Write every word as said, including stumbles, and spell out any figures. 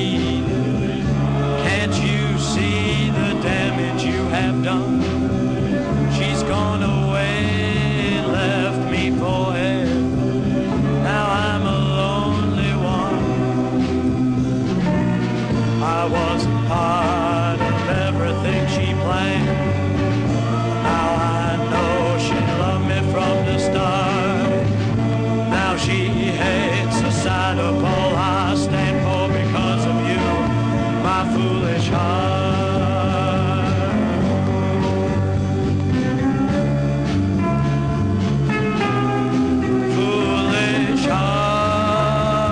see? Can't you see the damage you have done? She's gone away, left me for ever. Now I'm a lonely one. I was part of everything she planned. Now I know she loved me from the start. Now she hates the sight of all I stand for because of you, my foolish heart.